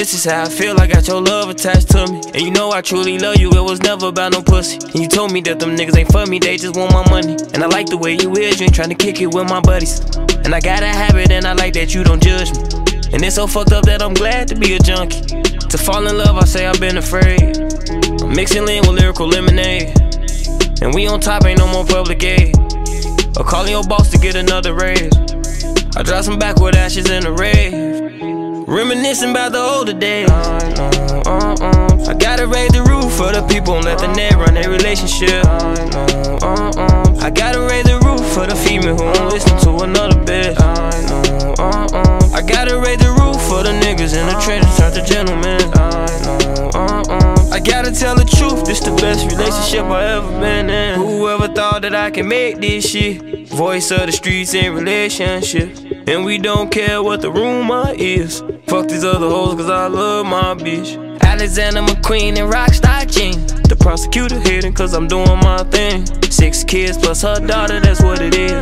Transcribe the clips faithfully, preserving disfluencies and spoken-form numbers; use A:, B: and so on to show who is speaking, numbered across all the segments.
A: This is how I feel, I got your love attached to me. And you know I truly love you, it was never about no pussy. And you told me that them niggas ain't for me, they just want my money. And I like the way you is, you ain't tryna kick it with my buddies. And I gotta have it, and I like that you don't judge me. And it's so fucked up that I'm glad to be a junkie. To fall in love, I say I've been afraid. I'm mixing lean with lyrical lemonade. And we on top, ain't no more public aid. Or calling your boss to get another raise. I drop some backward ashes in the rave. Reminiscing about the older days. I know, uh, uh. I gotta raise the roof for the people and let the net run their relationship. I know, uh, uh. I gotta raise the roof for the female who won't listen to another bitch. I know, uh, uh. I gotta raise the roof for the niggas in the trenches turn to gentlemen. I know, uh, uh. I gotta tell the truth, this the best relationship I ever been in. Whoever thought that I can make this shit? Voice of the streets in relationships. And we don't care what the rumor is. Fuck these other hoes cause I love my bitch. Alexander McQueen and Rockstar Jean. The prosecutor hating cause I'm doing my thing. Six kids plus her daughter, that's what it is.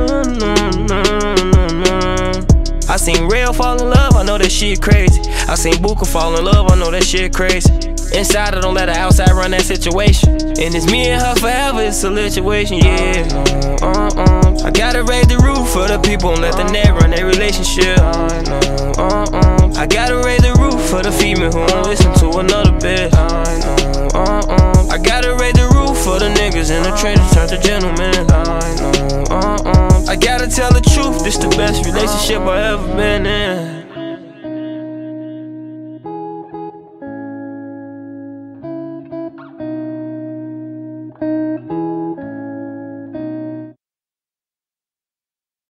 A: I seen Rail fall in love, I know that shit crazy. I seen Booker fall in love, I know that shit crazy. Inside, I don't let her outside run that situation. And it's me and her forever, it's a situation, yeah. uh, uh. I gotta raise the roof for the people and let the net run their relationship. uh, uh. I gotta raise the roof for the female who won't listen to another bitch. uh, uh. I gotta raise the roof for the niggas in the trenches turn to gentlemen. uh, uh. I gotta tell the truth, this the best relationship I ever been in.